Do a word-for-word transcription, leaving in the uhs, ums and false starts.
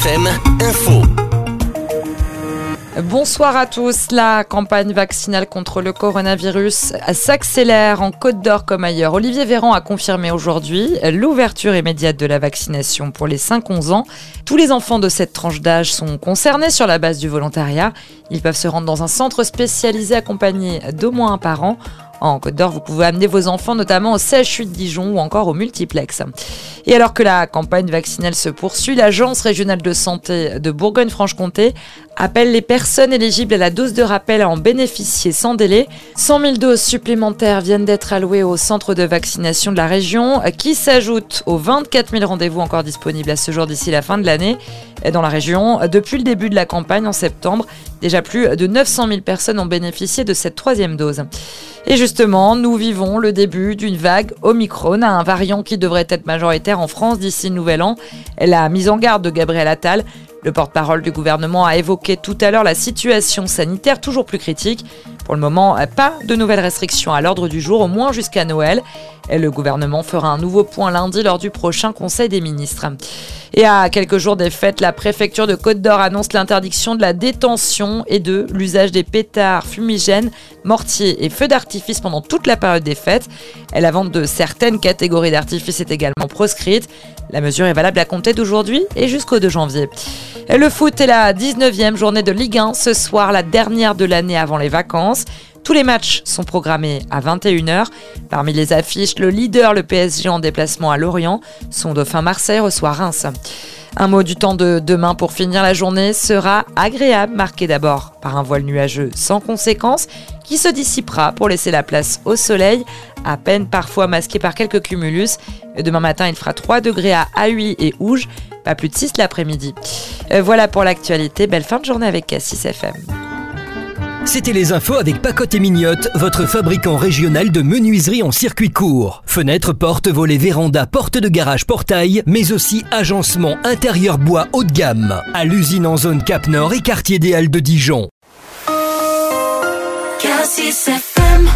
F M Info. Bonsoir à tous. La campagne vaccinale contre le coronavirus s'accélère en Côte d'Or comme ailleurs. Olivier Véran a confirmé aujourd'hui l'ouverture immédiate de la vaccination pour les cinq à onze ans. Tous les enfants de cette tranche d'âge sont concernés sur la base du volontariat. Ils peuvent se rendre dans un centre spécialisé accompagné d'au moins un parent. En Côte d'Or, vous pouvez amener vos enfants notamment au C H U de Dijon ou encore au multiplex. Et alors que la campagne vaccinale se poursuit, l'Agence régionale de santé de Bourgogne-Franche-Comté appelle les personnes éligibles à la dose de rappel à en bénéficier sans délai. cent mille doses supplémentaires viennent d'être allouées au centre de vaccination de la région, qui s'ajoutent aux vingt-quatre mille rendez-vous encore disponibles à ce jour d'ici la fin de l'année. Dans la région, depuis le début de la campagne en septembre, déjà plus de neuf cent mille personnes ont bénéficié de cette troisième dose. Et justement, nous vivons le début d'une vague Omicron, un variant qui devrait être majoritaire en France d'ici le nouvel an. La mise en garde de Gabriel Attal, le porte-parole du gouvernement, a évoqué tout à l'heure la situation sanitaire toujours plus critique. Pour le moment, pas de nouvelles restrictions à l'ordre du jour, au moins jusqu'à Noël. Et le gouvernement fera un nouveau point lundi lors du prochain Conseil des ministres. Et à quelques jours des fêtes, la préfecture de Côte d'Or annonce l'interdiction de la détention et de l'usage des pétards, fumigènes, mortiers et feux d'artifice pendant toute la période des fêtes. Et la vente de certaines catégories d'artifices est également proscrite. La mesure est valable à compter d'aujourd'hui et jusqu'au deux janvier. Et le foot est la dix-neuvième journée de Ligue un. Ce soir, la dernière de l'année avant les vacances. Tous les matchs sont programmés à vingt et une heures. Parmi les affiches, le leader, le P S G en déplacement à Lorient. Son dauphin Marseille reçoit Reims. Un mot du temps de demain pour finir la journée sera agréable, marqué d'abord par un voile nuageux sans conséquence qui se dissipera pour laisser la place au soleil, à peine parfois masqué par quelques cumulus. Demain matin, il fera trois degrés à Ahuy et Ouge, pas plus de six l'après-midi. Voilà pour l'actualité. Belle fin de journée avec K six F M. C'était les infos avec Pacotte et Mignotte, votre fabricant régional de menuiserie en circuit court. Fenêtres, portes, volets, vérandas, portes de garage, portail, mais aussi agencement intérieur bois haut de gamme. À l'usine en zone Cap Nord et quartier des Halles de Dijon. K six F M